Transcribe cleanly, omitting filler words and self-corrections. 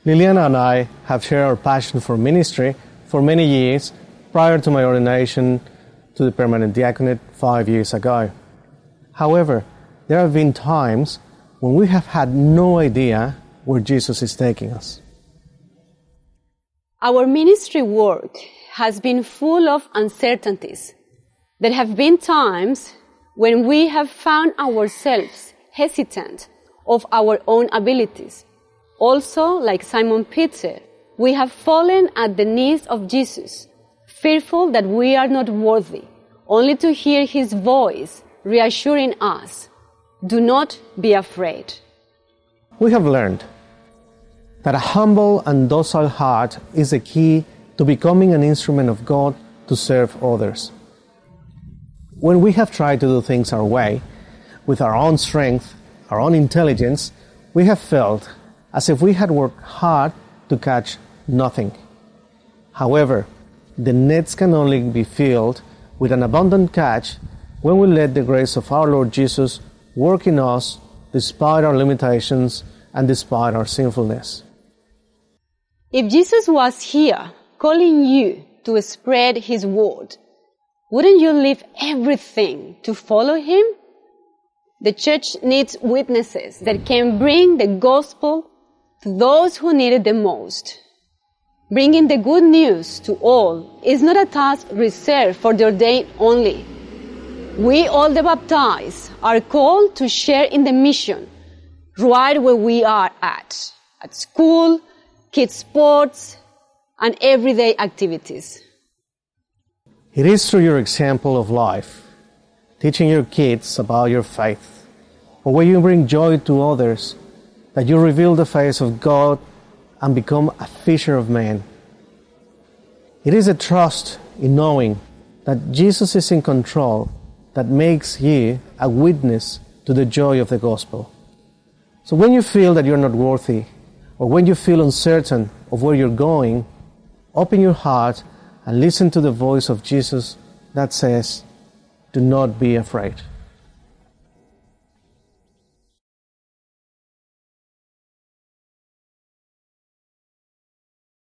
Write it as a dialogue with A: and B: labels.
A: Liliana and I have shared our passion for ministry for many years prior to my ordination to the permanent diaconate 5 years ago. However, there have been times when we have had no idea where Jesus is taking us.
B: Our ministry work has been full of uncertainties. There have been times when we have found ourselves hesitant of our own abilities. Also, like Simon Peter, we have fallen at the knees of Jesus, fearful that we are not worthy, only to hear his voice reassuring us, "Do not be afraid."
A: We have learned that a humble and docile heart is the key to becoming an instrument of God to serve others. When we have tried to do things our way, with our own strength, our own intelligence, we have felt as if we had worked hard to catch nothing. However, the nets can only be filled with an abundant catch when we let the grace of our Lord Jesus work in us despite our limitations and despite our sinfulness.
B: If Jesus was here calling you to spread his word, wouldn't you leave everything to follow him? The church needs witnesses that can bring the gospel to those who need it the most. Bringing the good news to all is not a task reserved for the ordained only. We, all the baptized, are called to share in the mission right where we are at school, kids' sports, and everyday activities.
A: It is through your example of life, teaching your kids about your faith, or where you bring joy to others, that you reveal the face of God and become a fisher of men. It is a trust in knowing that Jesus is in control that makes you a witness to the joy of the gospel. So when you feel that you're not worthy, or when you feel uncertain of where you're going, open your heart and listen to the voice of Jesus that says, "Do not be afraid."